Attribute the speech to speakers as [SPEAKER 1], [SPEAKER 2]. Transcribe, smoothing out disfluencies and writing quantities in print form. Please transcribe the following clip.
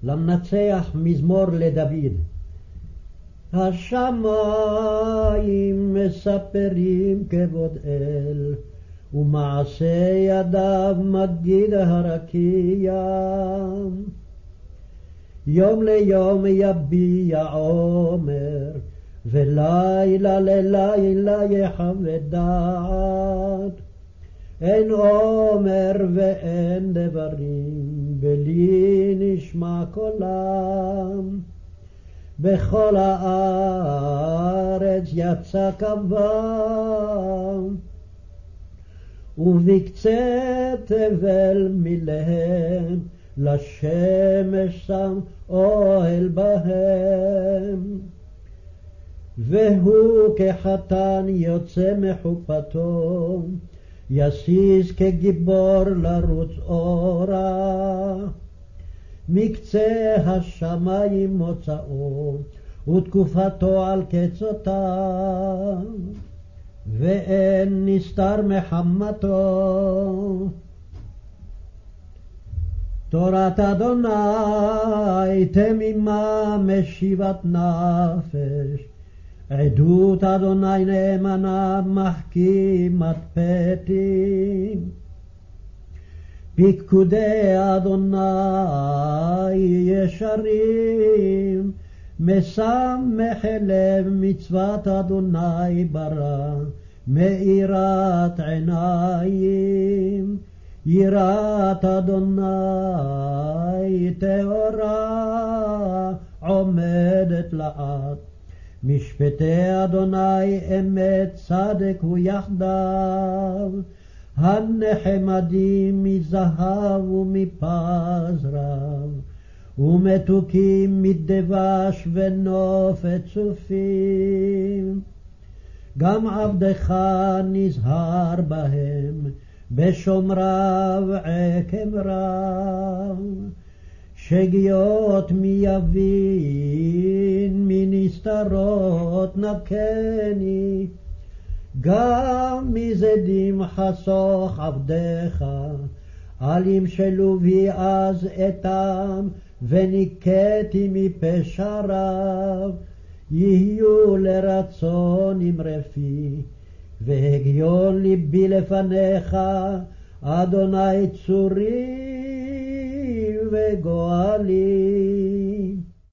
[SPEAKER 1] למנצח מזמור לדוד. השמיים מספרים כבוד אל, ומעשה ידיו מגיד הרקיע. יום ליום יביע עומר, ולילה ללילה יחווה דעת. אין עומר ואין דברים, בלי נשמע קולם. בכל הארץ יצא קוום, ובקצה תבל מלהם, לשמש שם אוהל בהם. והוא כחתן יוצא מחופתו, יסיס כגיבור לרוץ אורה. מקצה השמיים מוצאו, ותקופתו על קצותיו, ואין נסתר מחמתו. תורת אדוני תמימה משיבת נפש, עדות אדוני נאמנה מחכימת פתים. פיקודי אדוני ישרים, משמח לב מצוות אדוני ברא, מאירת עיניים. יראת אדוני טהורה, עומדת לעד. משפטי אדוני אמת צדק הוא יחדיו, הנחמדים מזהב ומפז רב, ומתוקים מדבש ונופת צופים. גם עבדך נזהר בהם, בשומריו עקב רב. שגיאות מי יבין, מנסתרות נקני. גם מזדים חסוך עבדך, אל ימשלו בי אז אתם, וניקתי מפשע רב. יהיו לרצון אמרפי, והגיון ליבי לפניך, אדוני צורי וגואלי.